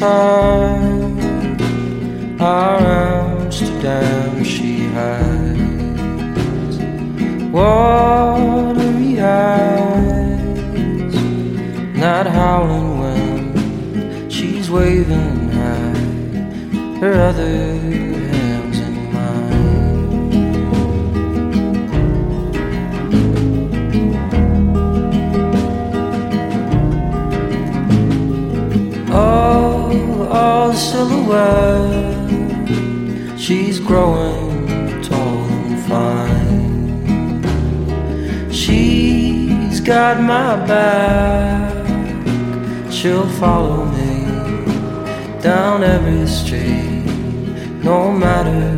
inside our Amsterdam she hides watery eyes, not howling when she's waving high her other hands in mine. All silhouette, she's growing tall and fine. She's got my back, she'll follow me down every street, no matter